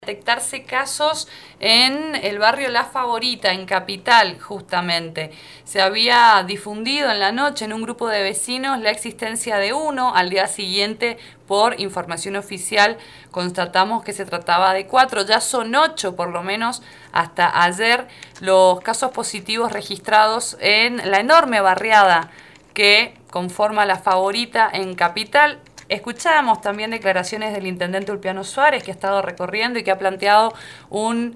Detectarse casos en el barrio La Favorita, en Capital, justamente. Se había difundido en la noche en un grupo de vecinos la existencia de uno. Al día siguiente, por información oficial, constatamos que se trataba de 4. Ya son 8, por lo menos, hasta ayer, los casos positivos registrados en la enorme barriada que conforma La Favorita en Capital. Escuchábamos también declaraciones del intendente Ulpiano Suárez, que ha estado recorriendo y que ha planteado un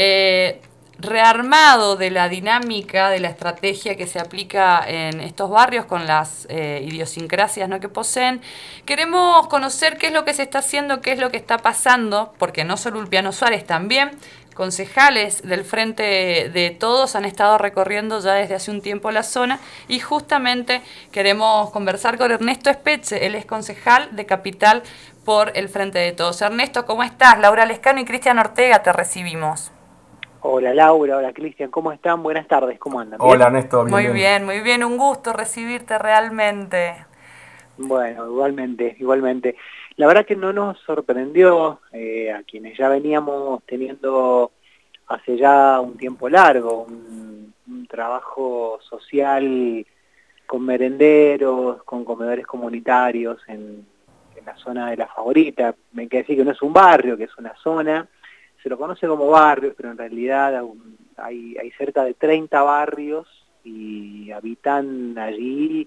rearmado de la dinámica, de la estrategia que se aplica en estos barrios con las idiosincrasias, ¿no?, que poseen. Queremos conocer qué es lo que se está haciendo, qué es lo que está pasando, porque no solo Ulpiano Suárez, también concejales del Frente de Todos han estado recorriendo ya desde hace un tiempo la zona, y justamente queremos conversar con Ernesto Espeche. Él es concejal de Capital por el Frente de Todos. Ernesto, ¿cómo estás? Laura Lescano y Cristian Ortega te recibimos. Hola Laura, hola Cristian, ¿cómo están? Buenas tardes, ¿cómo andan? Hola ¿Bien? Ernesto, bien, Muy bien. bien, muy bien, un gusto recibirte realmente. Bueno, igualmente. La verdad que no nos sorprendió a quienes ya veníamos teniendo hace ya un tiempo largo un trabajo social con merenderos, con comedores comunitarios en la zona de La Favorita. Me queda decir que no es un barrio, que es una zona. Se lo conoce como barrio, pero en realidad hay cerca de 30 barrios y habitan allí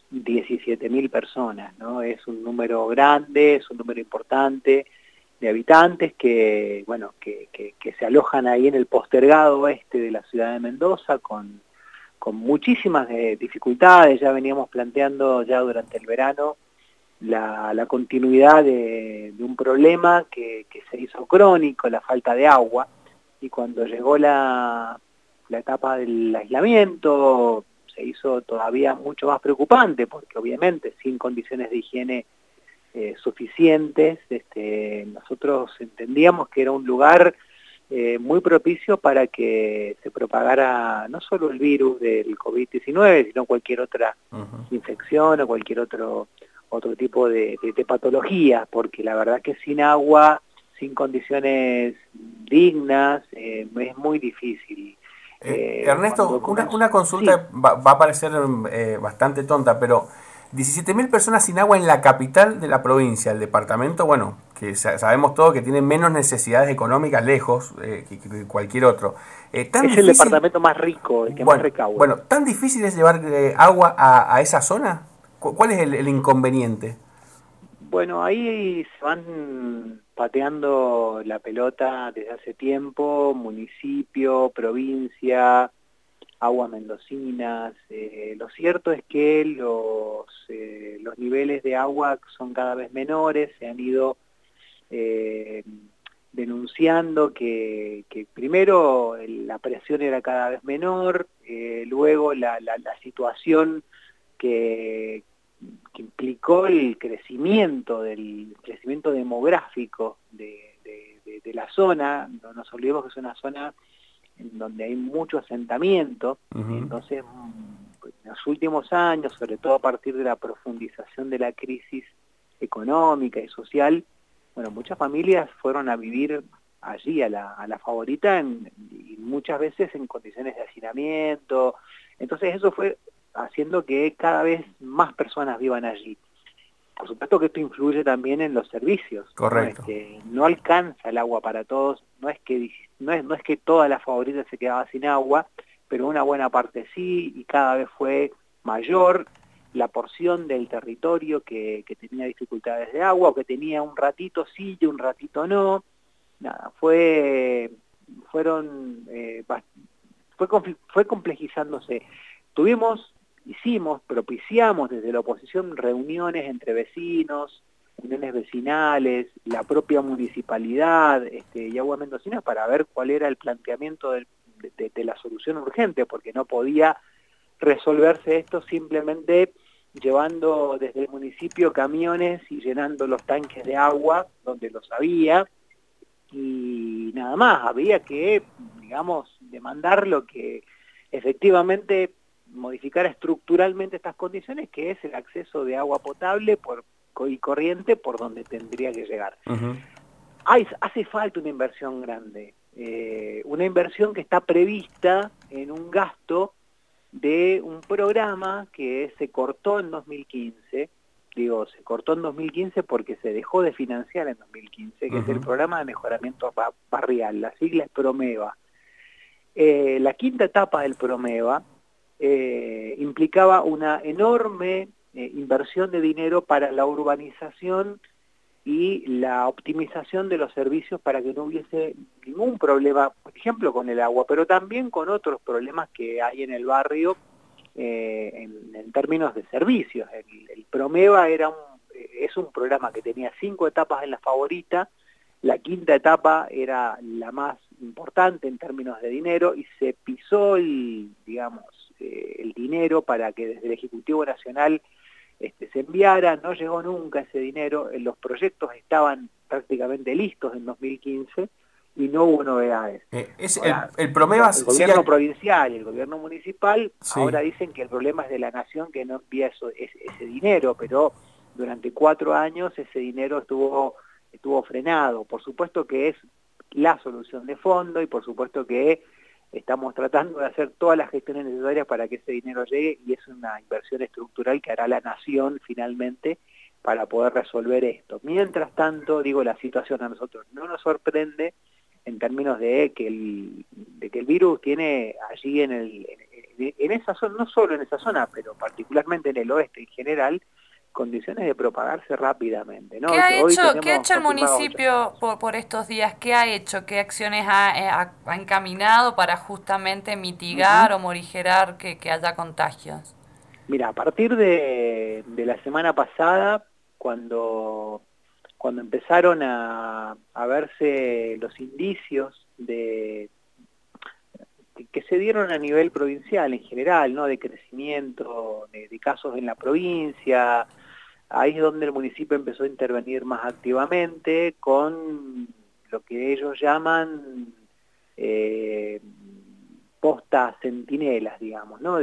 17.000 personas, ¿no? Es un número grande, es un número importante de habitantes que, bueno, que se alojan ahí en el postergado oeste de la ciudad de Mendoza con muchísimas dificultades. Ya veníamos planteando ya durante el verano la continuidad de un problema que se hizo crónico, la falta de agua, y cuando llegó la etapa del aislamiento se hizo todavía mucho más preocupante, porque obviamente sin condiciones de higiene suficientes, nosotros entendíamos que era un lugar muy propicio para que se propagara no solo el virus del COVID-19, sino cualquier otra infección o cualquier otro tipo de patologías, porque la verdad que sin agua, sin condiciones dignas, es muy difícil. Ernesto, Cuando una sí, consulta va a parecer bastante tonta, pero 17.000 personas sin agua en la capital de la provincia, el departamento, bueno, que sabemos todo que tiene menos necesidades económicas lejos que cualquier otro. Tan es el difícil, departamento más rico, el que más recauda. bueno, tan difícil es llevar agua a esa zona. ¿Cuál es el inconveniente? Bueno, ahí se van pateando la pelota desde hace tiempo, municipio, provincia, aguas mendocinas. Lo cierto es que los niveles de agua son cada vez menores. Se han ido eh, denunciando que primero la presión era cada vez menor, luego la situación que, que implicó el crecimiento demográfico de la zona. No nos olvidemos que es una zona en donde hay mucho asentamiento. Ujú. Entonces, en los últimos años, sobre todo a partir de la profundización de la crisis económica y social, bueno, muchas familias fueron a vivir allí a la Favorita, y muchas veces en condiciones de hacinamiento. Entonces eso fue haciendo que cada vez más personas vivan allí. Por supuesto que esto influye también en los servicios, ¿no? Correcto. No alcanza el agua para todos. No es que toda La Favorita se quedaba sin agua, pero una buena parte sí, y cada vez fue mayor la porción del territorio que tenía dificultades de agua, o que tenía un ratito sí y un ratito no. Nada, fueron, fue complejizándose. Propiciamos desde la oposición reuniones entre vecinos, uniones vecinales, la propia municipalidad, y Aguas Mendocinas, para ver cuál era el planteamiento de la solución urgente, porque no podía resolverse esto simplemente llevando desde el municipio camiones y llenando los tanques de agua donde los había, y nada más. Había que, digamos, demandar lo que efectivamente modificara estructuralmente estas condiciones, que es el acceso de agua potable y corriente por donde tendría que llegar. Ujú. hace falta una inversión grande, una inversión que está prevista en un gasto de un programa que se cortó en 2015, digo, se cortó en 2015 porque se dejó de financiar en 2015, que es el programa de mejoramiento barrial, la sigla es PROMEVA. La quinta etapa del PROMEVA implicaba una enorme inversión de dinero para la urbanización y la optimización de los servicios para que no hubiese ningún problema, por ejemplo, con el agua, pero también con otros problemas que hay en el barrio en términos de servicios. El PROMEVA es un programa que tenía 5 etapas en la favorita, la quinta etapa era la más importante en términos de dinero y se pisó el dinero para que desde el Ejecutivo Nacional se enviara, no llegó nunca ese dinero, los proyectos estaban prácticamente listos en 2015 y no hubo novedades. Ahora, el PROMEVA el gobierno provincial y el gobierno municipal ahora dicen que el problema es de la nación que no envía ese dinero, pero durante 4 años ese dinero estuvo frenado. Por supuesto que es la solución de fondo y por supuesto que estamos tratando de hacer todas las gestiones necesarias para que ese dinero llegue y es una inversión estructural que hará la nación finalmente para poder resolver esto. Mientras tanto, digo, la situación a nosotros no nos sorprende en términos de que el virus tiene allí en esa zona, no solo en esa zona, pero particularmente en el oeste en general, condiciones de propagarse rápidamente, ¿no? ¿Qué ha hecho el municipio por estos días? ¿Qué ha hecho? ¿Qué acciones ha encaminado para justamente mitigar o morigerar que haya contagios? Mira, a partir de la semana pasada, cuando empezaron a verse los indicios que se dieron a nivel provincial en general, ¿no? De crecimiento de casos en la provincia. Ahí es donde el municipio empezó a intervenir más activamente con lo que ellos llaman postas centinelas, digamos, ¿no?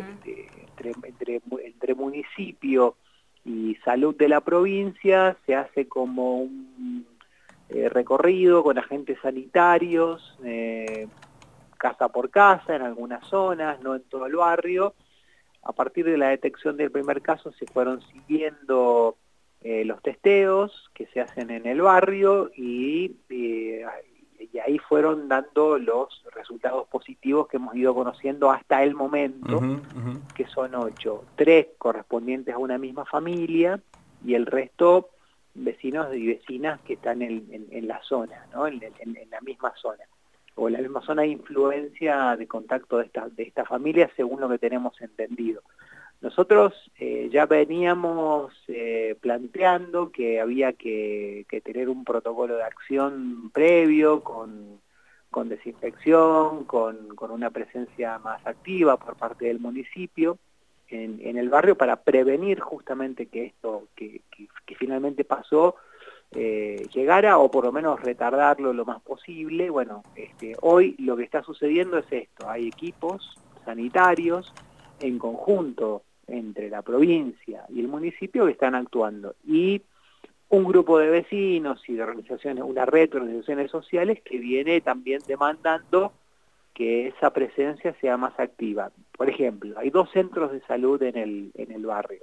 Entre municipio y salud de la provincia se hace como un recorrido con agentes sanitarios, casa por casa, en algunas zonas, no en todo el barrio. A partir de la detección del primer caso se fueron siguiendo los testeos que se hacen en el barrio y ahí fueron dando los resultados positivos que hemos ido conociendo hasta el momento, que son 8, 3 correspondientes a una misma familia y el resto vecinos y vecinas que están en la zona, ¿no? en la misma zona. O en la misma zona de influencia de contacto de esta familia, según lo que tenemos entendido. Nosotros ya veníamos planteando que había que tener un protocolo de acción previo, con desinfección, con una presencia más activa por parte del municipio en el barrio para prevenir justamente que esto que finalmente pasó llegara o por lo menos retardarlo lo más posible. Bueno, hoy lo que está sucediendo es esto, hay equipos sanitarios en conjunto entre la provincia y el municipio que están actuando y un grupo de vecinos y de organizaciones, una red de organizaciones sociales que viene también demandando que esa presencia sea más activa. Por ejemplo, hay 2 centros de salud en el barrio.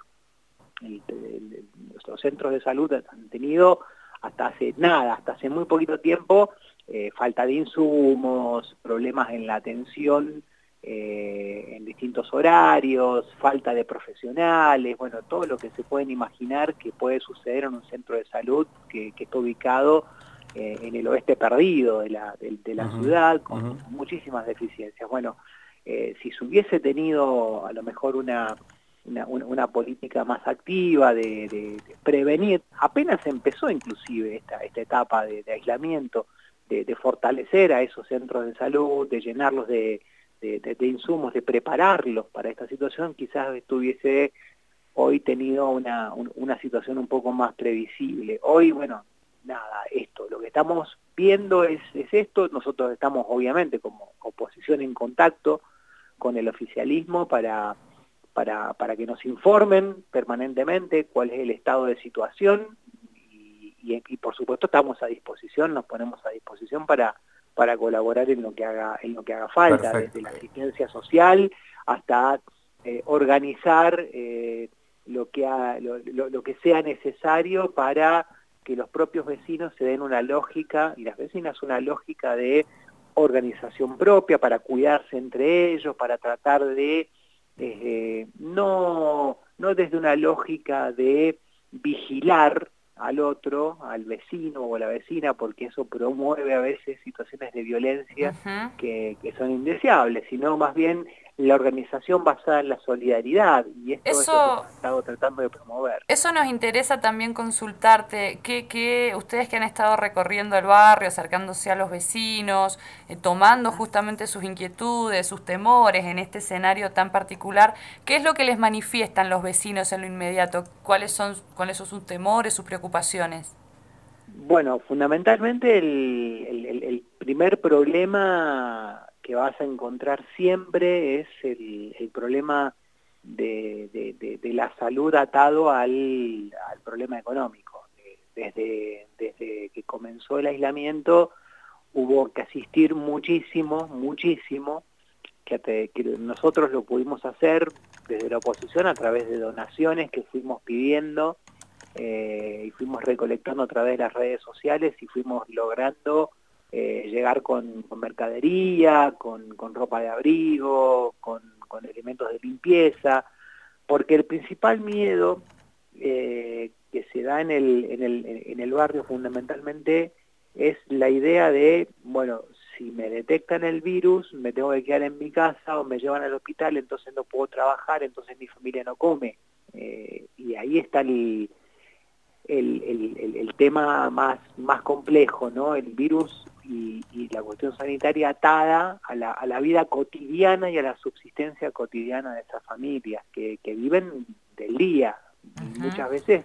Los centros de salud han tenido hasta hace muy poquito tiempo, falta de insumos, problemas en la atención en distintos horarios, falta de profesionales, bueno, todo lo que se pueden imaginar que puede suceder en un centro de salud que está ubicado en el oeste perdido de la ciudad, con muchísimas deficiencias. Bueno, si se hubiese tenido a lo mejor una política más activa de prevenir, apenas empezó inclusive esta etapa de aislamiento, de fortalecer a esos centros de salud, de llenarlos de insumos, de prepararlos para esta situación, quizás estuviese hoy tenido una situación un poco más previsible. Hoy, bueno, nada, lo que estamos viendo es esto. Nosotros estamos obviamente como oposición en contacto con el oficialismo para que nos informen permanentemente cuál es el estado de situación y por supuesto estamos a disposición, nos ponemos a disposición para colaborar en lo que haga falta. Perfecto. Desde la asistencia social hasta organizar lo que sea necesario para que los propios vecinos se den una lógica, y las vecinas una lógica de organización propia, para cuidarse entre ellos, para tratar de no desde una lógica de vigilar al otro, al vecino o a la vecina, porque eso promueve a veces situaciones de violencia que son indeseables, sino más bien la organización basada en la solidaridad, y esto es lo que hemos estado tratando de promover. Eso nos interesa también consultarte, que ustedes que han estado recorriendo el barrio, acercándose a los vecinos, tomando justamente sus inquietudes, sus temores en este escenario tan particular, ¿qué es lo que les manifiestan los vecinos en lo inmediato? ¿Cuáles son sus temores, sus preocupaciones? Bueno, fundamentalmente el primer problema que vas a encontrar siempre es el problema de la salud atado al problema económico. Desde que comenzó el aislamiento hubo que asistir muchísimo, que nosotros lo pudimos hacer desde la oposición a través de donaciones que fuimos pidiendo, y fuimos recolectando a través de las redes sociales y fuimos logrando llegar con mercadería, con ropa de abrigo, con elementos de limpieza, porque el principal miedo que se da en el barrio fundamentalmente es la idea de, bueno, si me detectan el virus, me tengo que quedar en mi casa o me llevan al hospital, entonces no puedo trabajar, entonces mi familia no come. Y ahí está el tema más complejo, ¿no? El virus y la cuestión sanitaria atada a la vida cotidiana y a la subsistencia cotidiana de esas familias que viven del día. Y muchas veces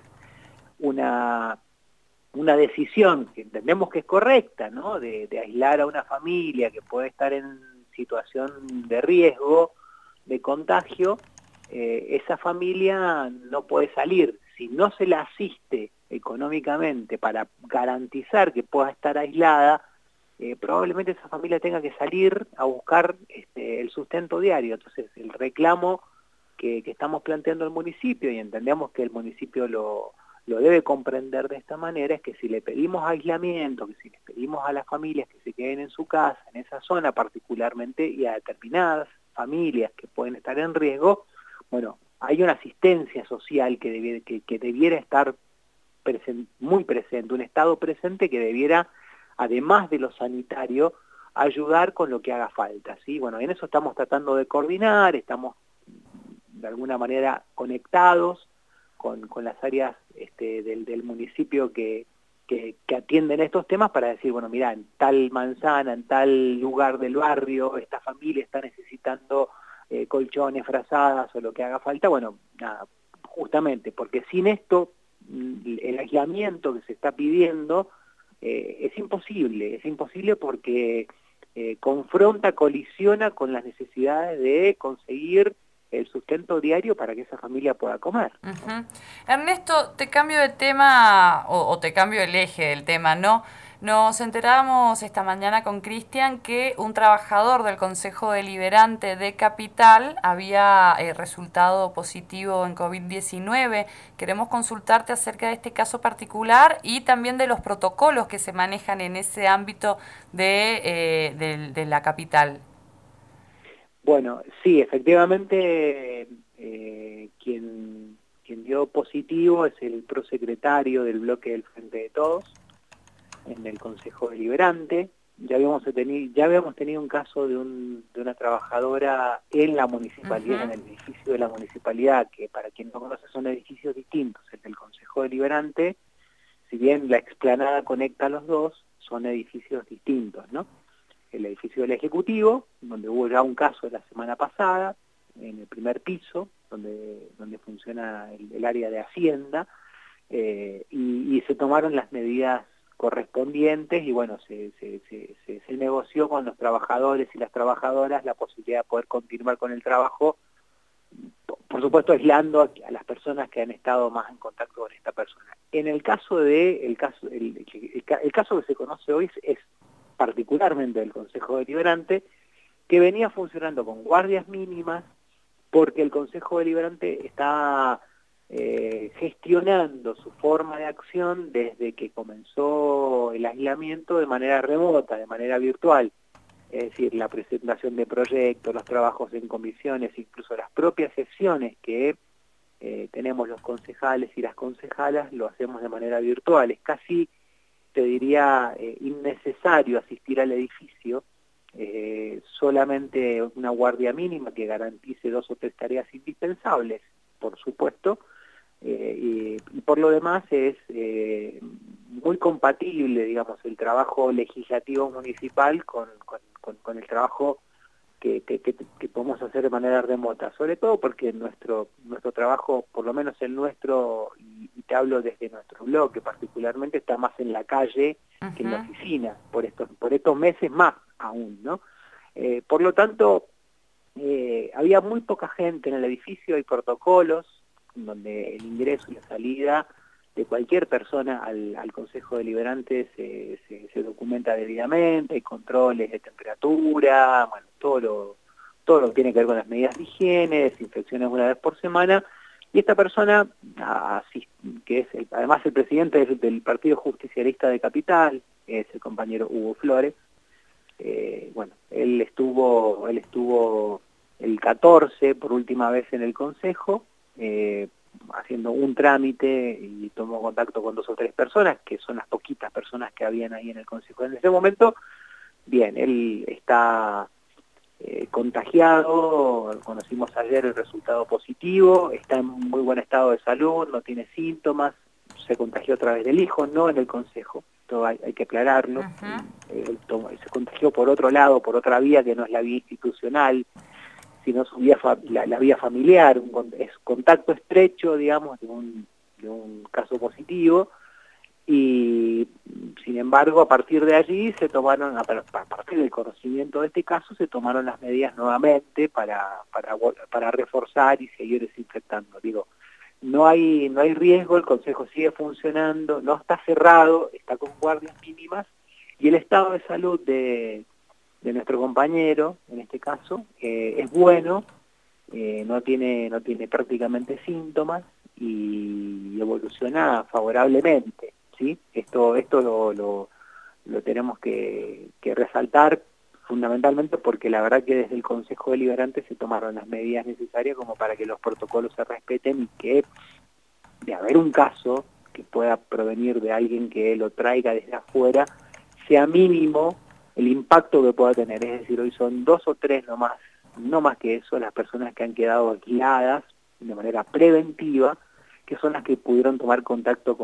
una decisión que entendemos que es correcta, ¿no? De aislar a una familia que puede estar en situación de riesgo, de contagio, esa familia no puede salir. Si no se la asiste económicamente para garantizar que pueda estar aislada, probablemente esa familia tenga que salir a buscar el sustento diario. Entonces el reclamo que estamos planteando al municipio, y entendemos que el municipio lo debe comprender de esta manera, es que si le pedimos aislamiento, que si les pedimos a las familias que se queden en su casa, en esa zona particularmente, y a determinadas familias que pueden estar en riesgo, bueno, hay una asistencia social que debiera estar muy presente, un Estado presente que debiera, además de lo sanitario, ayudar con lo que haga falta, ¿sí? Bueno, en eso estamos tratando de coordinar, estamos de alguna manera conectados con las áreas del municipio que atienden estos temas para decir, bueno, mira, en tal manzana, en tal lugar del barrio, esta familia está necesitando colchones, frazadas o lo que haga falta. Bueno, nada, justamente porque sin esto el aislamiento que se está pidiendo es imposible porque confronta, colisiona con las necesidades de conseguir el sustento diario para que esa familia pueda comer. Ernesto, te cambio de tema o te cambio el eje del tema, ¿no? Nos enteramos esta mañana con Cristian que un trabajador del Consejo Deliberante de Capital había resultado positivo en COVID-19. Queremos consultarte acerca de este caso particular y también de los protocolos que se manejan en ese ámbito de la capital. Bueno, sí, efectivamente quien dio positivo es el prosecretario del bloque del Frente de Todos en el Consejo Deliberante. Ya habíamos tenido un caso de una trabajadora en la municipalidad, en el edificio de la municipalidad, que para quien no conoce son edificios distintos. El del Consejo Deliberante, si bien la explanada conecta a los dos, son edificios distintos, ¿no? El edificio del Ejecutivo, donde hubo ya un caso la semana pasada, en el primer piso, donde funciona el área de Hacienda, y se tomaron las medidas correspondientes y bueno, se negoció con los trabajadores y las trabajadoras la posibilidad de poder continuar con el trabajo, por supuesto aislando a las personas que han estado más en contacto con esta persona. En el caso el caso que se conoce hoy es particularmente del Consejo Deliberante, que venía funcionando con guardias mínimas, porque el Consejo Deliberante está gestionando su forma de acción desde que comenzó el aislamiento de manera remota, de manera virtual. Es decir, la presentación de proyectos, los trabajos en comisiones, incluso las propias sesiones que tenemos los concejales y las concejalas, lo hacemos de manera virtual. Es casi, te diría, innecesario asistir al edificio, solamente una guardia mínima que garantice 2 o 3 tareas indispensables, por supuesto, y por lo demás es muy compatible, digamos, el trabajo legislativo municipal con el trabajo que podemos hacer de manera remota, sobre todo porque nuestro trabajo, por lo menos el nuestro, y te hablo desde nuestro bloque particularmente, está más en la calle que en la oficina, por estos meses más aún, ¿no? Por lo tanto, había muy poca gente en el edificio, hay protocolos donde el ingreso y la salida de cualquier persona al Consejo Deliberante se documenta debidamente, hay controles de temperatura, bueno, todo lo que tiene que ver con las medidas de higiene, desinfecciones una vez por semana, y esta persona, que es además el presidente del Partido Justicialista de Capital, es el compañero Hugo Flores, bueno, él estuvo el 14 por última vez en el Consejo, haciendo un trámite, y tomó contacto con 2 o 3 personas, que son las poquitas personas que habían ahí en el Consejo en ese momento. Bien, él está contagiado, conocimos ayer el resultado positivo, está en muy buen estado de salud, no tiene síntomas, se contagió a través del hijo, no en el Consejo, esto hay que aclararlo. Se contagió por otro lado, por otra vía que no es la vía institucional, sino su vía la vía familiar, es contacto estrecho, digamos, de un caso positivo, y sin embargo a partir de allí se tomaron, a partir del conocimiento de este caso, se tomaron las medidas nuevamente para reforzar y seguir desinfectando. Digo, no hay riesgo, el Consejo sigue funcionando, no está cerrado, está con guardias mínimas, y el estado de salud de nuestro compañero, en este caso, es bueno, no tiene prácticamente síntomas y evoluciona favorablemente, ¿sí? Esto lo tenemos que resaltar fundamentalmente porque la verdad que desde el Consejo Deliberante se tomaron las medidas necesarias como para que los protocolos se respeten y que de haber un caso que pueda provenir de alguien que lo traiga desde afuera, sea mínimo el impacto que pueda tener. Es decir, hoy son 2 o 3 no más que eso, las personas que han quedado aisladas de manera preventiva, que son las que pudieron tomar contacto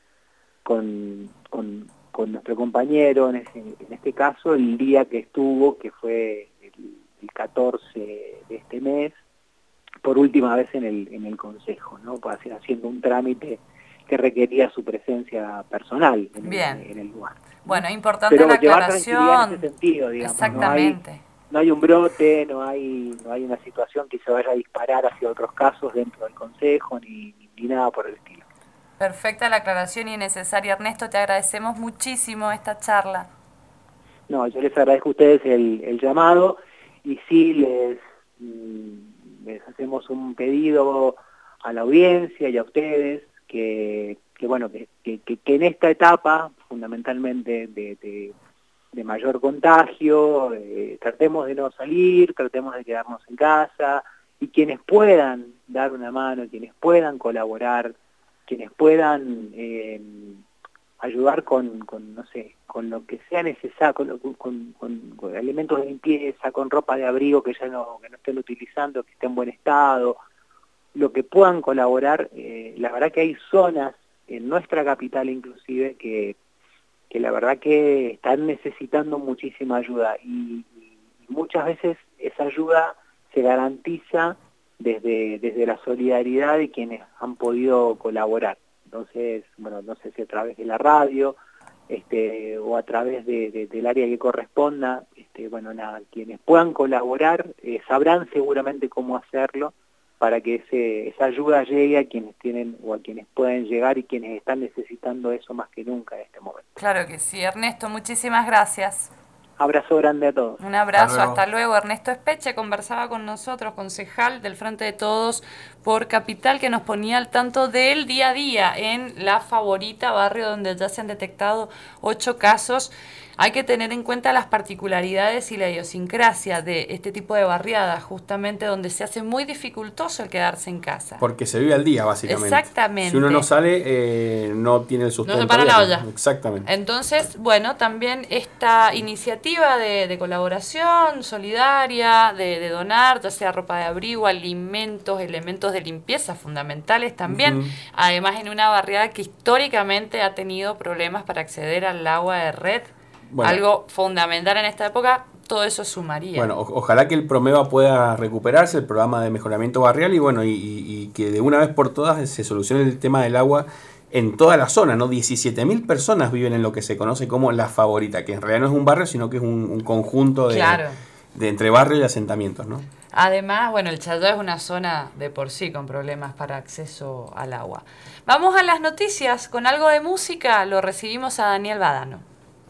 con nuestro compañero, en este caso, el día que estuvo, que fue el 14 de este mes, por última vez en el Consejo, ¿no? Haciendo un trámite que requería su presencia personal en el lugar. Bueno, importante pero la llevar tranquilidad en ese aclaración. sentido, digamos. Exactamente. No hay un brote, no hay una situación que se vaya a disparar hacia otros casos dentro del Consejo, ni nada por el estilo. Perfecta la aclaración y necesaria. Ernesto, te agradecemos muchísimo esta charla. No, yo les agradezco a ustedes el llamado, y sí les hacemos un pedido a la audiencia y a ustedes que en esta etapa, fundamentalmente de mayor contagio, tratemos de no salir, tratemos de quedarnos en casa, y quienes puedan dar una mano, quienes puedan colaborar, quienes puedan ayudar con lo que sea necesario, con elementos de limpieza, con ropa de abrigo que no estén utilizando, que esté en buen estado, lo que puedan colaborar. La verdad que hay zonas en nuestra capital inclusive que la verdad que están necesitando muchísima ayuda, y muchas veces esa ayuda se garantiza desde la solidaridad de quienes han podido colaborar. Entonces, bueno, no sé si a través de la radio o a través del área que corresponda, bueno, nada, quienes puedan colaborar sabrán seguramente cómo hacerlo, para que esa ayuda llegue a quienes tienen o a quienes pueden llegar y quienes están necesitando eso más que nunca en este momento. Claro que sí. Ernesto, muchísimas gracias. Abrazo grande a todos. Un abrazo, hasta luego. Ernesto Espeche conversaba con nosotros, concejal del Frente de Todos por Capital, que nos ponía al tanto del día a día en La Favorita, barrio donde ya se han detectado 8 casos. Hay que tener en cuenta las particularidades y la idiosincrasia de este tipo de barriadas, justamente donde se hace muy dificultoso el quedarse en casa. Porque se vive al día, básicamente. Exactamente. Si uno no sale, no tiene el sustento. No se para la olla. Exactamente. Entonces, bueno, también esta iniciativa de colaboración solidaria, de donar, ya sea ropa de abrigo, alimentos, elementos de limpieza fundamentales también, además en una barriada que históricamente ha tenido problemas para acceder al agua de red. Bueno, algo fundamental en esta época, todo eso sumaría. Bueno, ojalá que el Promeva pueda recuperarse, el programa de mejoramiento barrial, y bueno, y que de una vez por todas se solucione el tema del agua en toda la zona, ¿no? 17.000 personas viven en lo que se conoce como La Favorita, que en realidad no es un barrio, sino que es un conjunto de entre barrios y asentamientos, ¿no? Además, bueno, el Chayó es una zona de por sí con problemas para acceso al agua. Vamos a las noticias, con algo de música, lo recibimos a Daniel Badano.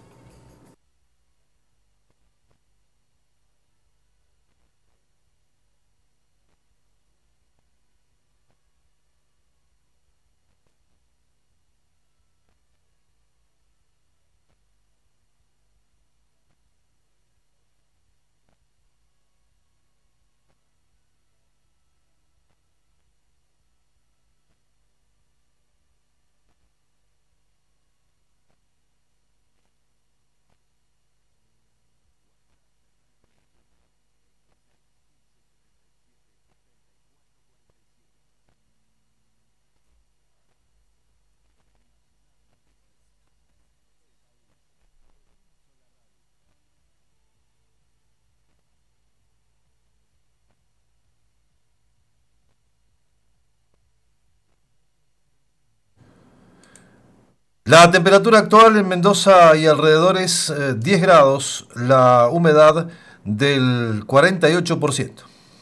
La temperatura actual en Mendoza y alrededores 10 grados, la humedad del 48%.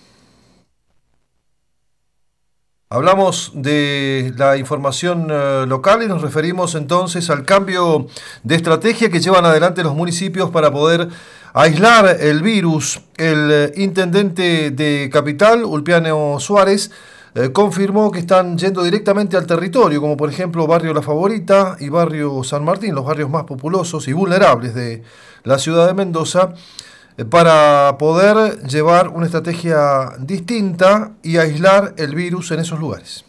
Hablamos de la información local y nos referimos entonces al cambio de estrategia que llevan adelante los municipios para poder aislar el virus. El intendente de Capital, Ulpiano Suárez, confirmó que están yendo directamente al territorio, como por ejemplo Barrio La Favorita y Barrio San Martín, los barrios más populosos y vulnerables de la ciudad de Mendoza, para poder llevar una estrategia distinta y aislar el virus en esos lugares.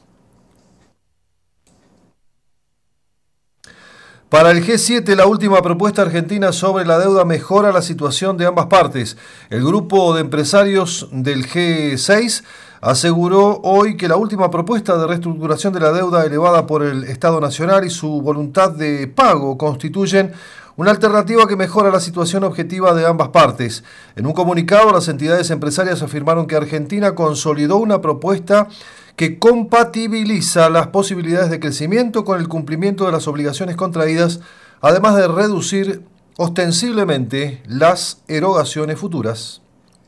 Para el G7, la última propuesta argentina sobre la deuda mejora la situación de ambas partes. El grupo de empresarios del G6 aseguró hoy que la última propuesta de reestructuración de la deuda elevada por el Estado Nacional y su voluntad de pago constituyen una alternativa que mejora la situación objetiva de ambas partes. En un comunicado, las entidades empresarias afirmaron que Argentina consolidó una propuesta que compatibiliza las posibilidades de crecimiento con el cumplimiento de las obligaciones contraídas, además de reducir ostensiblemente las erogaciones futuras.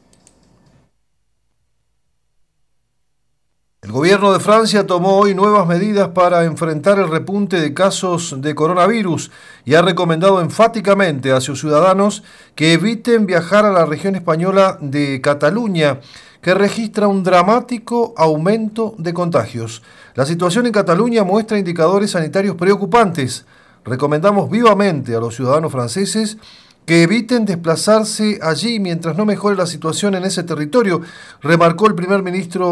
El gobierno de Francia tomó hoy nuevas medidas para enfrentar el repunte de casos de coronavirus y ha recomendado enfáticamente a sus ciudadanos que eviten viajar a la región española de Cataluña, que registra un dramático aumento de contagios. La situación en Cataluña muestra indicadores sanitarios preocupantes. Recomendamos vivamente a los ciudadanos franceses que eviten desplazarse allí mientras no mejore la situación en ese territorio, remarcó el primer ministro